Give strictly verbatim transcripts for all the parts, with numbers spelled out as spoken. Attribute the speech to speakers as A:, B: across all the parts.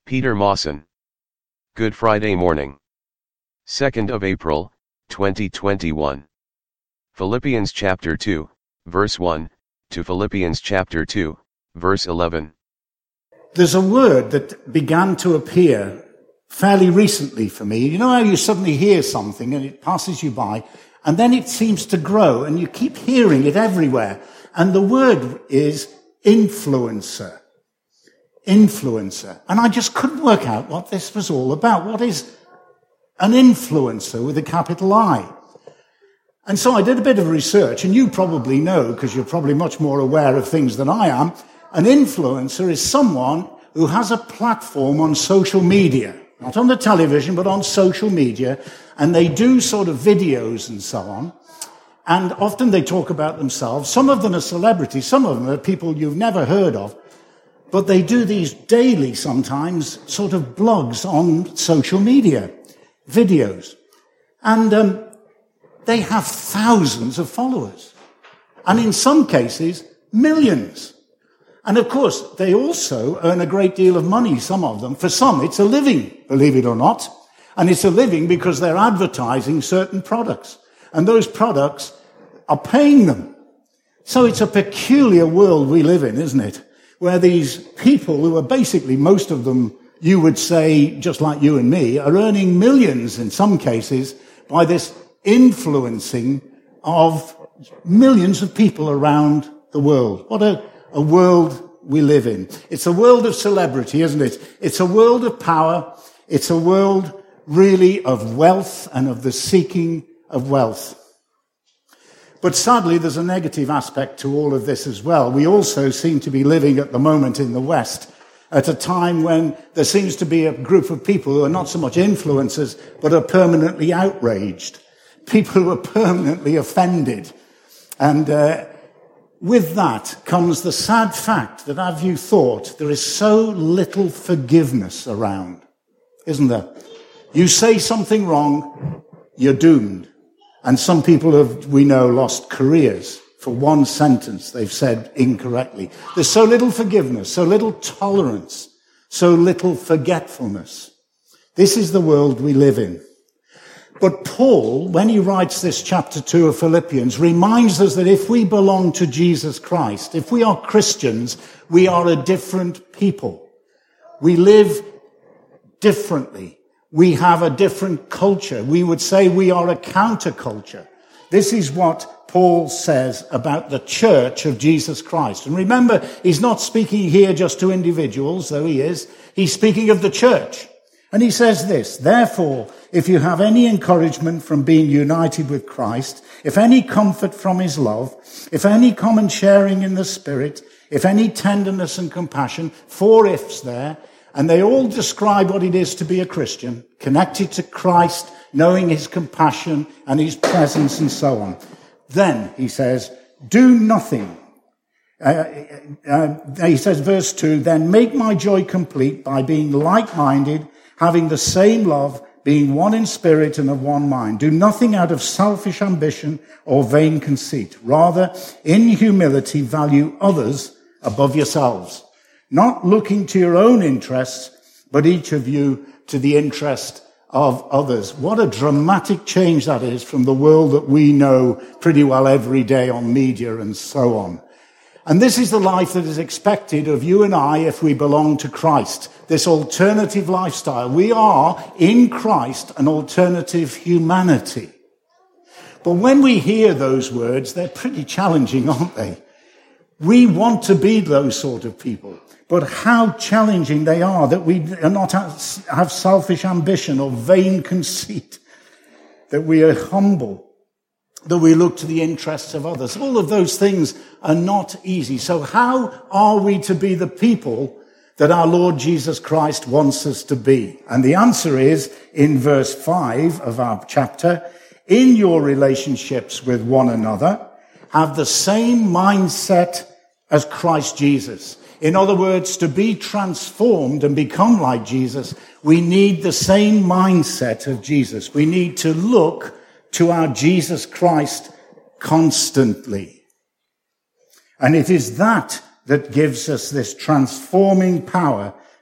A: Peter Mawson. Good Friday morning. second of April, twenty twenty-one. Philippians chapter two, verse one, to Philippians chapter two, verse eleven.
B: There's a word that began to appear fairly recently for me. You know how you suddenly hear something and it passes you by, and then it seems to grow, and you keep hearing it everywhere. And the word is influencer. Influencer. And I just couldn't work out what this was all about. What is an influencer with a capital I? And so I did a bit of research, and you probably know, because you're probably much more aware of things than I am. An influencer is someone who has a platform on social media, not on the television, but on social media, and they do sort of videos and so on. And often they talk about themselves. Some of them are celebrities, some of them are people you've never heard of, but they do these daily, sometimes, sort of blogs on social media, videos. And um, they have thousands of followers. And in some cases, millions. And of course, they also earn a great deal of money, some of them. For some, it's a living, believe it or not. And it's a living because they're advertising certain products. And those products are paying them. So it's a peculiar world we live in, isn't it? Where these people who are basically, most of them, you would say, just like you and me, are earning millions in some cases by this influencing of millions of people around the world. What a, a world we live in. It's a world of celebrity, isn't it? It's a world of power. It's a world really of wealth and of the seeking of wealth. But sadly, there's a negative aspect to all of this as well. We also seem to be living at the moment in the West at a time when there seems to be a group of people who are not so much influencers, but are permanently outraged. People who are permanently offended. And uh, with that comes the sad fact that, have you thought, there is so little forgiveness around, isn't there? You say something wrong, you're doomed. And some people have, we know, lost careers for one sentence they've said incorrectly. There's so little forgiveness, so little tolerance, so little forgetfulness. This is the world we live in. But Paul, when he writes this chapter two of Philippians, reminds us that if we belong to Jesus Christ, if we are Christians, we are a different people. We live differently. We have a different culture. We would say we are a counterculture. This is what Paul says about the church of Jesus Christ. And remember, he's not speaking here just to individuals, though he is. He's speaking of the church. And he says this, therefore, if you have any encouragement from being united with Christ, if any comfort from his love, if any common sharing in the Spirit, if any tenderness and compassion, four ifs there, and they all describe what it is to be a Christian, connected to Christ, knowing his compassion and his presence and so on. Then, he says, do nothing. Uh, uh, he says, verse two, then make my joy complete by being like-minded, having the same love, being one in spirit and of one mind. Do nothing out of selfish ambition or vain conceit. Rather, in humility, value others above yourselves. Not looking to your own interests, but each of you to the interest of others. What a dramatic change that is from the world that we know pretty well every day on media and so on. And this is the life that is expected of you and I if we belong to Christ. This alternative lifestyle. We are, in Christ, an alternative humanity. But when we hear those words, they're pretty challenging, aren't they? We want to be those sort of people. But how challenging they are, that we are not have selfish ambition or vain conceit, that we are humble, that we look to the interests of others. All of those things are not easy. So how are we to be the people that our Lord Jesus Christ wants us to be? And the answer is in verse five of our chapter, in your relationships with one another, have the same mindset as Christ Jesus. In other words, to be transformed and become like Jesus, we need the same mindset of Jesus. We need to look to our Jesus Christ constantly. And it is that that gives us this transforming power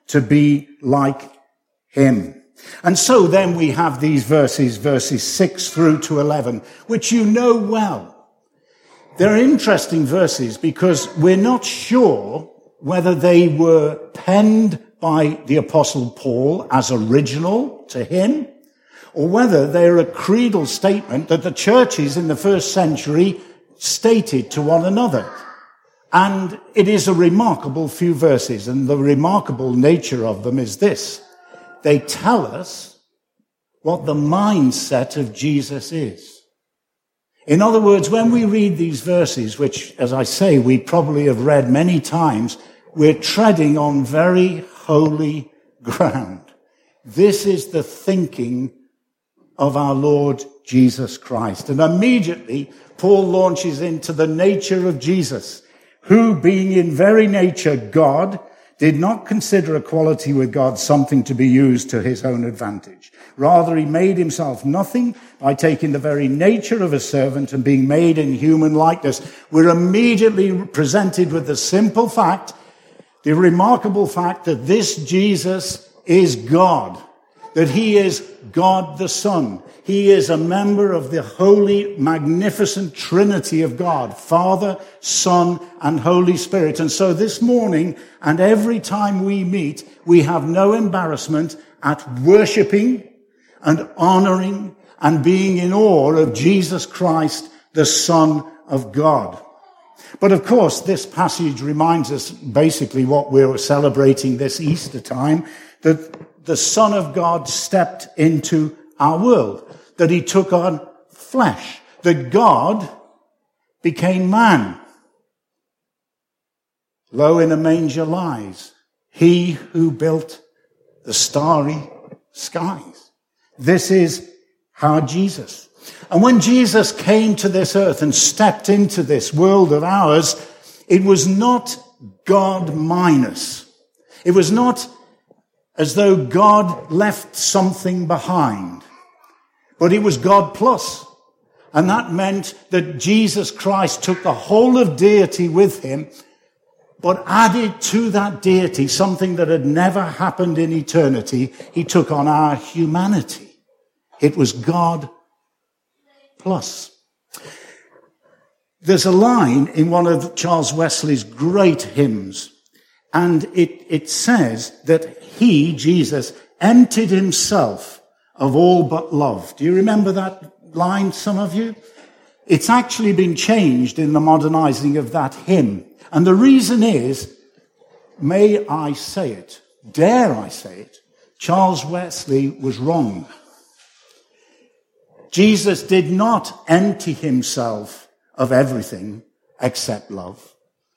B: to be like him. And so then we have these verses, verses six through to eleven, which you know well. They're interesting verses because we're not sure whether they were penned by the Apostle Paul as original to him, or whether they're a creedal statement that the churches in the first century stated to one another. And it is a remarkable few verses, and the remarkable nature of them is this. They tell us what the mindset of Jesus is. In other words, when we read these verses, which, as I say, we probably have read many times, we're treading on very holy ground. This is the thinking of our Lord Jesus Christ. And immediately, Paul launches into the nature of Jesus, who, being in very nature God, did not consider equality with God something to be used to his own advantage. Rather, he made himself nothing by taking the very nature of a servant and being made in human likeness. We're immediately presented with the simple fact, the remarkable fact that this Jesus is God, that he is God the Son. He is a member of the holy, magnificent Trinity of God, Father, Son, and Holy Spirit. And so this morning, and every time we meet, we have no embarrassment at worshipping and honoring and being in awe of Jesus Christ, the Son of God. But of course, this passage reminds us basically what we're celebrating this Easter time, that the Son of God stepped into our world, that he took on flesh, that God became man. Lo, in a manger lies he who built the starry skies. This is our Jesus. And when Jesus came to this earth and stepped into this world of ours, it was not God minus. It was not as though God left something behind, but it was God plus. And that meant that Jesus Christ took the whole of deity with him, but added to that deity something that had never happened in eternity. He took on our humanity. It was God plus. There's a line in one of Charles Wesley's great hymns, and it, it says that he, Jesus, emptied himself of all but love. Do you remember that line, some of you? It's actually been changed in the modernizing of that hymn. And the reason is, may I say it, dare I say it, Charles Wesley was wrong. Jesus did not empty himself of everything except love.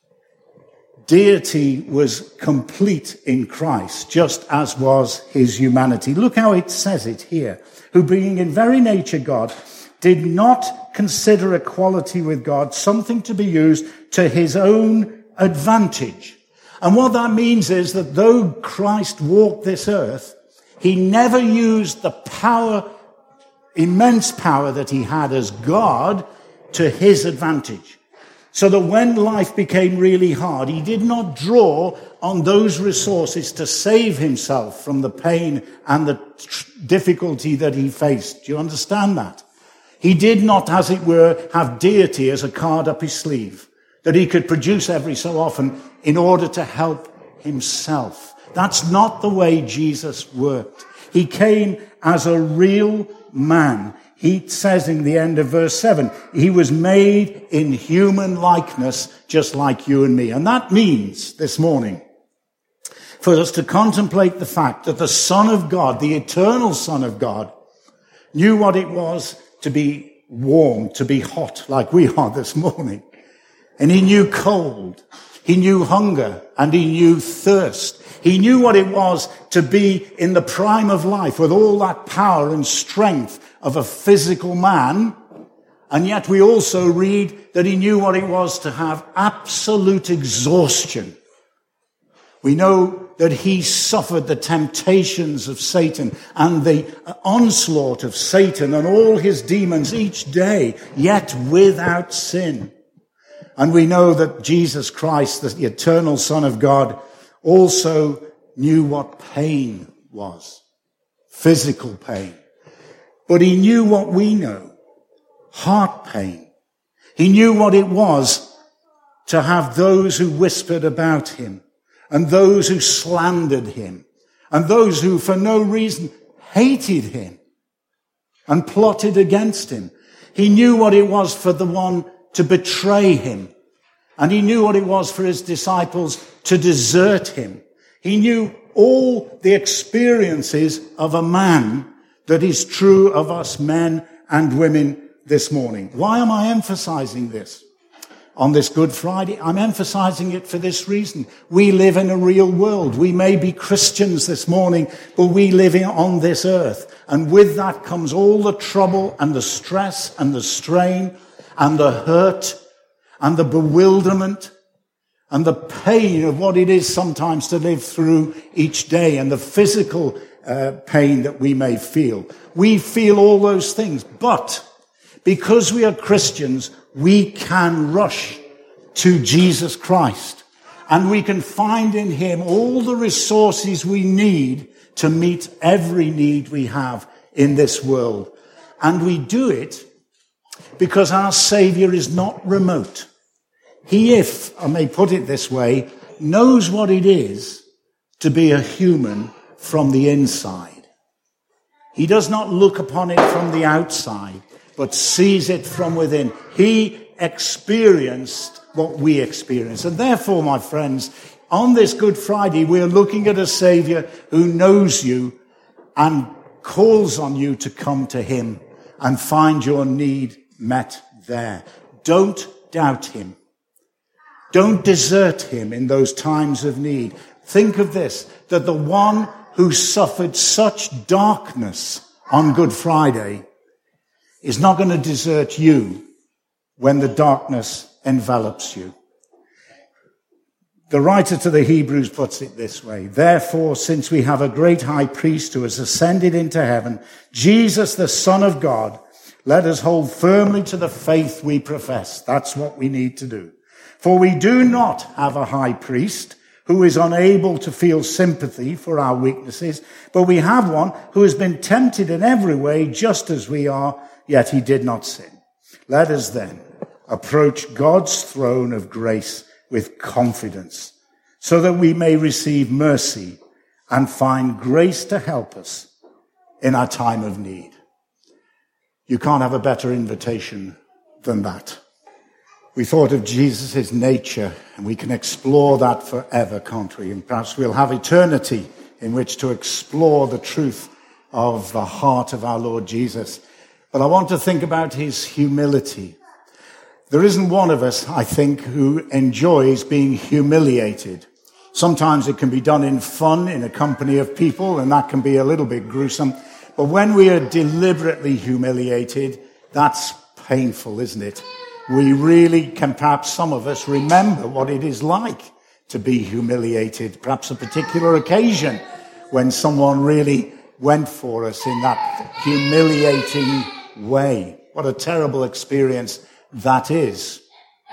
B: Deity was complete in Christ, just as was his humanity. Look how it says it here. Who, being in very nature God, did not consider equality with God something to be used to his own advantage. And what that means is that though Christ walked this earth, he never used the power, immense power that he had as God to his advantage. So that when life became really hard, he did not draw on those resources to save himself from the pain and the tr- difficulty that he faced. Do you understand that? He did not, as it were, have deity as a card up his sleeve that he could produce every so often in order to help himself. That's not the way Jesus worked. He came as a real man. He says in the end of verse seven, he was made in human likeness, just like you and me. And that means this morning for us to contemplate the fact that the Son of God, the eternal Son of God, knew what it was to be warm, to be hot like we are this morning. And he knew cold. He knew hunger and he knew thirst. He knew what it was to be in the prime of life with all that power and strength of a physical man. And yet we also read that he knew what it was to have absolute exhaustion. We know that he suffered the temptations of Satan and the onslaught of Satan and all his demons each day, yet without sin. And we know that Jesus Christ, the eternal Son of God, also knew what pain was, physical pain. But he knew what we know, heart pain. He knew what it was to have those who whispered about him, and those who slandered him, and those who for no reason hated him and plotted against him. He knew what it was for the one to betray him, and he knew what it was for his disciples to desert him. He knew all the experiences of a man that is true of us men and women this morning. Why am I emphasizing this on this Good Friday? I'm emphasizing it for this reason. We live in a real world. We may be Christians this morning, but we live on this earth. And with that comes all the trouble and the stress and the strain and the hurt and the bewilderment and the pain of what it is sometimes to live through each day, and the physical uh, pain that we may feel. We feel all those things, but because we are Christians, we can rush to Jesus Christ, and we can find in him all the resources we need to meet every need we have in this world. And we do it because our Savior is not remote. He, if I may put it this way, knows what it is to be a human from the inside. He does not look upon it from the outside, but sees it from within. He experienced what we experience. And therefore, my friends, on this Good Friday, we are looking at a Savior who knows you and calls on you to come to him and find your need met there. Don't doubt him. Don't desert him in those times of need. Think of this, that the one who suffered such darkness on Good Friday is not going to desert you when the darkness envelops you. The writer to the Hebrews puts it this way: therefore, since we have a great high priest who has ascended into heaven, Jesus, the Son of God, let us hold firmly to the faith we profess. That's what we need to do. For we do not have a high priest who is unable to feel sympathy for our weaknesses, but we have one who has been tempted in every way just as we are, yet he did not sin. Let us then approach God's throne of grace with confidence, so that we may receive mercy and find grace to help us in our time of need. You can't have a better invitation than that. We thought of Jesus' nature, and we can explore that forever, can't we? And perhaps we'll have eternity in which to explore the truth of the heart of our Lord Jesus. But I want to think about his humility. There isn't one of us, I think, who enjoys being humiliated. Sometimes it can be done in fun, in a company of people, and that can be a little bit gruesome. But when we are deliberately humiliated, that's painful, isn't it? We really can, perhaps some of us, remember what it is like to be humiliated. Perhaps a particular occasion when someone really went for us in that humiliating way. What a terrible experience that is.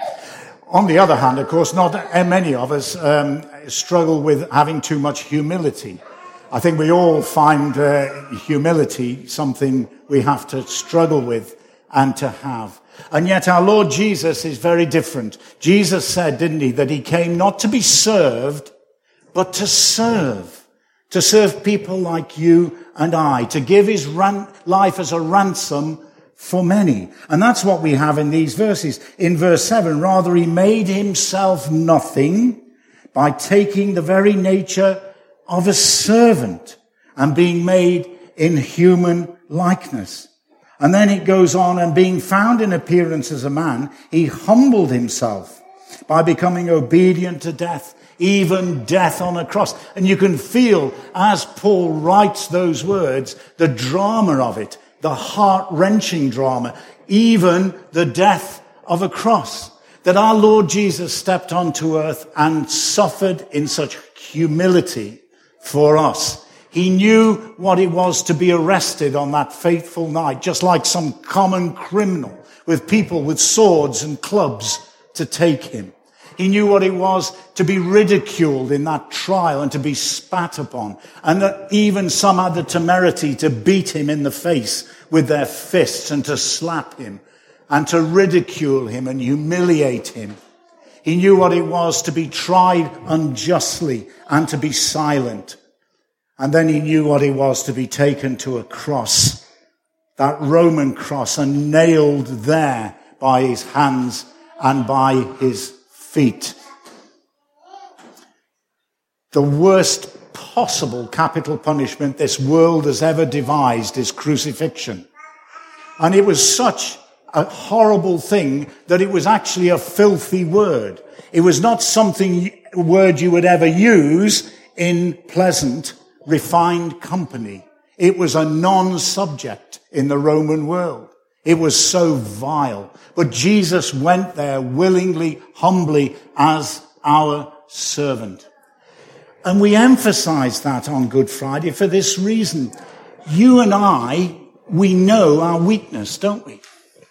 B: On the other hand, of course, not many of us um, struggle with having too much humility. I think we all find uh, humility something we have to struggle with and to have. And yet our Lord Jesus is very different. Jesus said, didn't he, that he came not to be served, but to serve. To serve people like you and I. To give his ran- life as a ransom for many. And that's what we have in these verses. In verse seven, rather he made himself nothing by taking the very nature of a servant and being made in human likeness. And then it goes on, and being found in appearance as a man, he humbled himself by becoming obedient to death, even death on a cross. And you can feel, as Paul writes those words, the drama of it, the heart-wrenching drama, even the death of a cross. That our Lord Jesus stepped onto earth and suffered in such humility for us. He knew what it was to be arrested on that fateful night, just like some common criminal, with people with swords and clubs to take him. He knew what it was to be ridiculed in that trial and to be spat upon. And that even some had the temerity to beat him in the face with their fists and to slap him and to ridicule him and humiliate him. He knew what it was to be tried unjustly and to be silent. And then he knew what it was to be taken to a cross, that Roman cross, and nailed there by his hands and by his feet. The worst possible capital punishment this world has ever devised is crucifixion. And it was such a horrible thing that it was actually a filthy word. It was not something, a word you would ever use in pleasant, refined company. It was a non-subject in the Roman world. It was so vile. But Jesus went there willingly, humbly, as our servant. And we emphasize that on Good Friday for this reason. You and I, we know our weakness, don't we?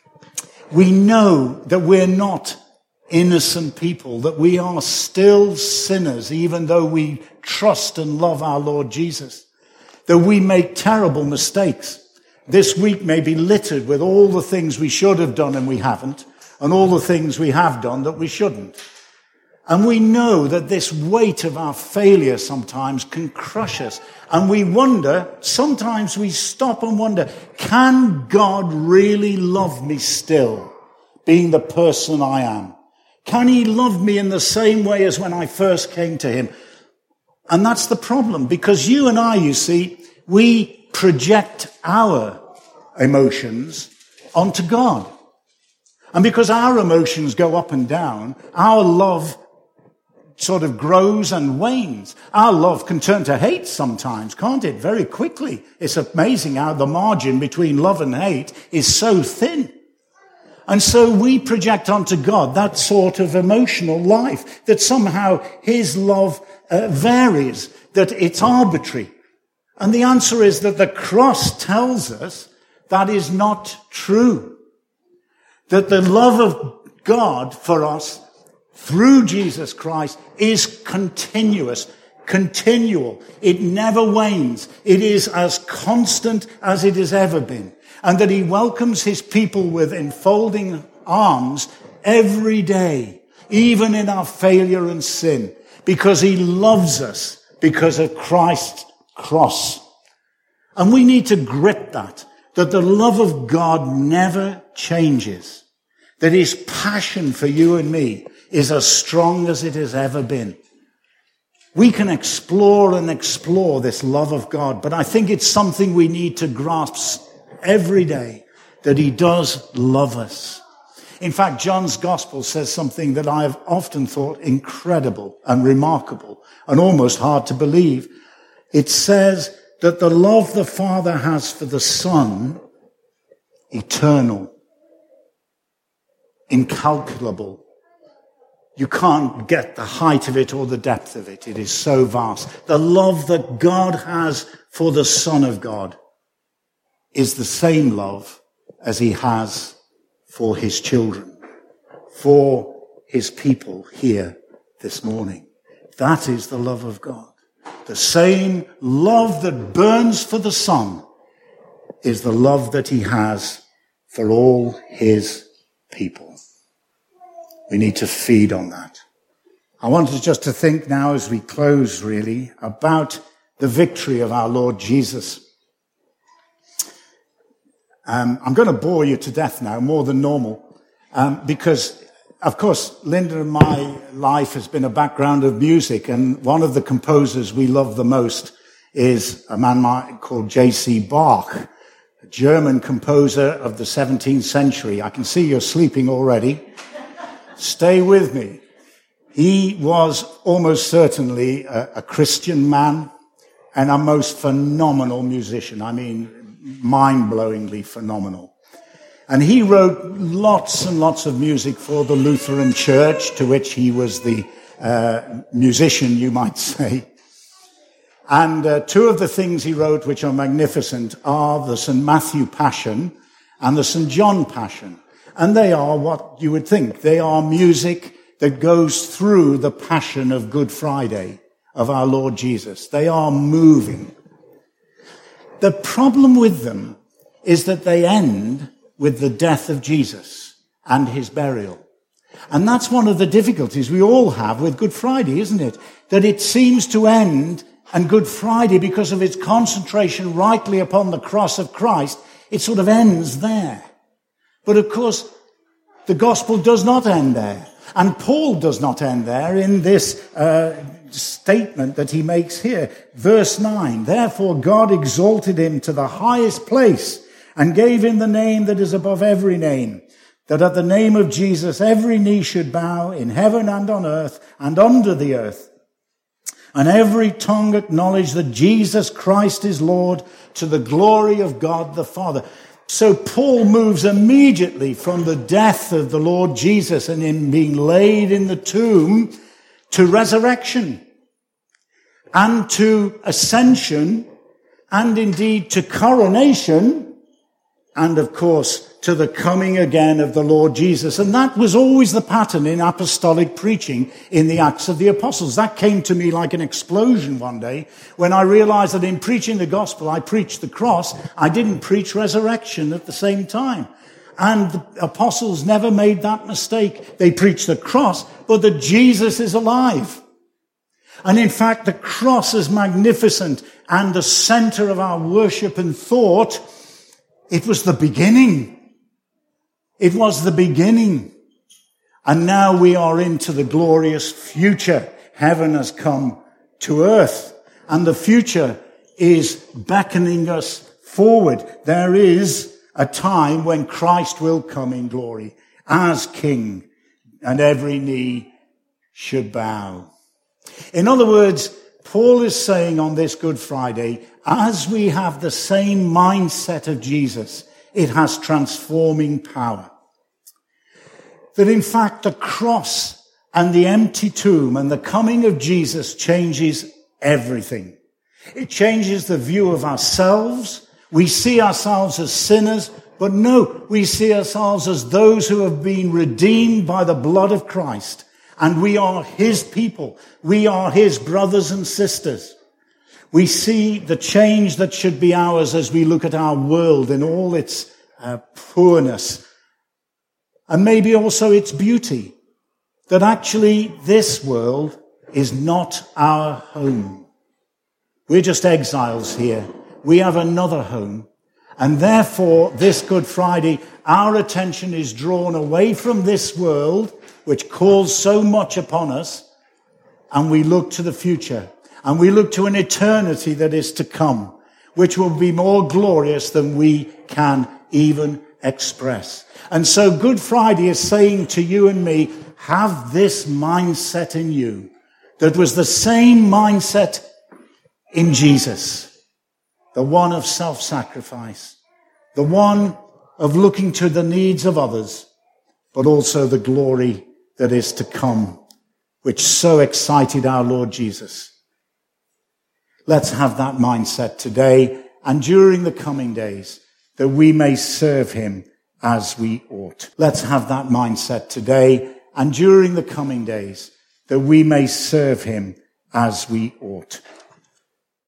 B: We know that we're not innocent people, that we are still sinners, even though we trust and love our Lord Jesus, that we make terrible mistakes. This week may be littered with all the things we should have done and we haven't, and all the things we have done that we shouldn't. And we know that this weight of our failure sometimes can crush us. And we wonder, sometimes we stop and wonder, can God really love me still, being the person I am? Can he love me in the same way as when I first came to him? And that's the problem, because you and I, you see, we project our emotions onto God. And because our emotions go up and down, our love sort of grows and wanes. Our love can turn to hate sometimes, can't it? Very quickly. It's amazing how the margin between love and hate is so thin. And so we project onto God that sort of emotional life, that somehow his love uh, varies, that it's arbitrary. And the answer is that the cross tells us that is not true. That the love of God for us through Jesus Christ is continuous, continual. It never wanes. It is as constant as it has ever been. And that he welcomes his people with enfolding arms every day, even in our failure and sin, because he loves us because of Christ's cross. And we need to grip that, that the love of God never changes, that his passion for you and me is as strong as it has ever been. We can explore and explore this love of God, but I think it's something we need to grasp every day, that he does love us. In fact, John's gospel says something that I have often thought incredible and remarkable and almost hard to believe. It says that the love the Father has for the Son, eternal, incalculable. You can't get the height of it or the depth of it. It is so vast. The love that God has for the Son of God is the same love as he has for his children, for his people here this morning. That is the love of God. The same love that burns for the Son is the love that he has for all his people. We need to feed on that. I wanted just to think now as we close really about the victory of our Lord Jesus. Um, I'm going to bore you to death now, more than normal, um, because, of course, Linda and my life has been a background of music, and one of the composers we love the most is a man called J C Bach, a German composer of the seventeenth century. I can see you're sleeping already. Stay with me. He was almost certainly a, a Christian man and a most phenomenal musician. I mean, mind-blowingly phenomenal. And he wrote lots and lots of music for the Lutheran Church, to which he was the uh, musician, you might say. And uh, two of the things he wrote which are magnificent are the Saint Matthew Passion and the Saint John Passion. And they are what you would think. They are music that goes through the passion of Good Friday of our Lord Jesus. They are moving. The problem with them is that they end with the death of Jesus and his burial. And that's one of the difficulties we all have with Good Friday, isn't it? That it seems to end, and Good Friday, because of its concentration rightly upon the cross of Christ, it sort of ends there. But of course, the gospel does not end there. And Paul does not end there in this uh, statement that he makes here. Verse nine, therefore God exalted him to the highest place and gave him the name that is above every name, that at the name of Jesus every knee should bow in heaven and on earth and under the earth, and every tongue acknowledge that Jesus Christ is Lord, to the glory of God the Father. So Paul moves immediately from the death of the Lord Jesus and him being laid in the tomb to resurrection and to ascension and indeed to coronation and, of course, to the coming again of the Lord Jesus. And that was always the pattern in apostolic preaching in the Acts of the Apostles. That came to me like an explosion one day when I realized that in preaching the gospel, I preached the cross. I didn't preach resurrection at the same time. And the apostles never made that mistake. They preached the cross, but that Jesus is alive. And in fact, the cross is magnificent and the center of our worship and thought. It was the beginning. It was the beginning. And now we are into the glorious future. Heaven has come to earth. And the future is beckoning us forward. There is a time when Christ will come in glory as King, and every knee should bow. In other words, Paul is saying on this Good Friday, as we have the same mindset of Jesus, it has transforming power. That in fact the cross and the empty tomb and the coming of Jesus changes everything. It changes the view of ourselves. We see ourselves as sinners, but no, we see ourselves as those who have been redeemed by the blood of Christ. And we are his people. We are his brothers and sisters. We see the change that should be ours as we look at our world in all its uh, poorness. And maybe also its beauty. That actually this world is not our home. We're just exiles here. We have another home. And therefore, this Good Friday, our attention is drawn away from this world, which calls so much upon us, and we look to the future. And we look to an eternity that is to come, which will be more glorious than we can even express. And so Good Friday is saying to you and me, have this mindset in you that was the same mindset in Jesus, the one of self-sacrifice, the one of looking to the needs of others, but also the glory that is to come, which so excited our Lord Jesus. Let's have that mindset today and during the coming days, that we may serve him as we ought. Let's have that mindset today and during the coming days, that we may serve him as we ought.